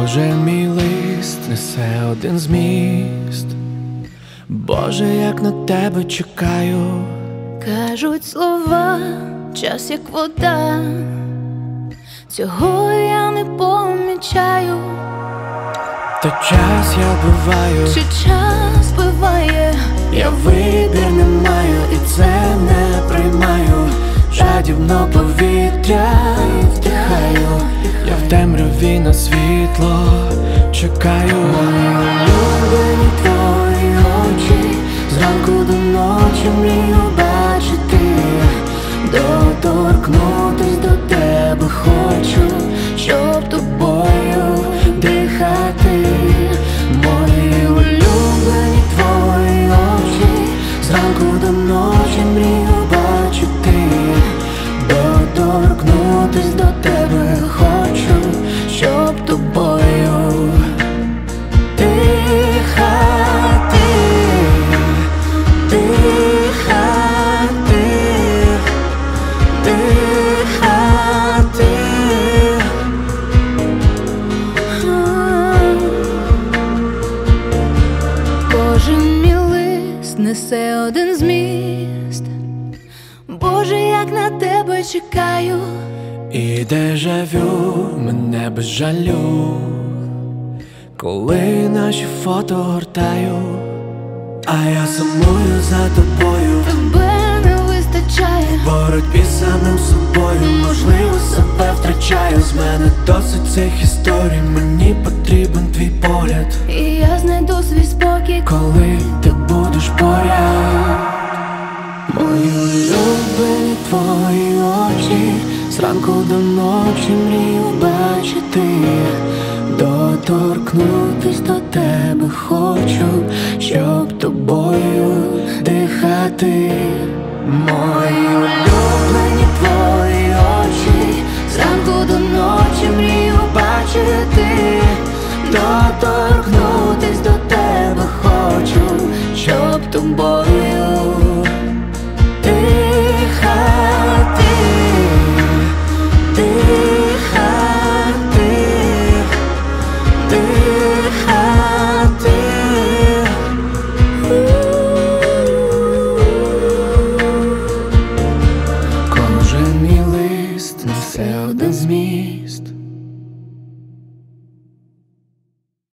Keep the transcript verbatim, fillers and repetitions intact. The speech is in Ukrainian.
Кожен мій лист несе один зміст. Боже, як на тебе чекаю. Кажуть слова, час як вода, цього я не помічаю. Та час я вбиваю, Чи час буває? я вибір не маю і це не приймаю. Жадібно повітря вдихаю, я в темряві на світло чекаю. Мої улюблені твої очі, зранку до ночі мрію бачити, доторкнутись до тебе хочу, щоб тобою дихати. Мої улюблені твої очі, зранку до ночі мрію бачити, доторкнутись до тебе хочу, щоб тобою дихати, дихати, дихати. Кожен мій лист несе один зміст. Боже, як на тебе чекаю. І дежавю мене без жалю, коли наші фото гортаю, а я сумую за тобою. Тебе не вистачає В боротьбі з самим собою, можливо, себе втрачаю. З мене досить цих історій, мені потрібен твій погляд. і я знайду свій спокій, коли ти будеш поряд. Мої улюблені твої очі, зранку до ночі мрію бачити, доторкнутись до тебе хочу, щоб тобою дихати. Мої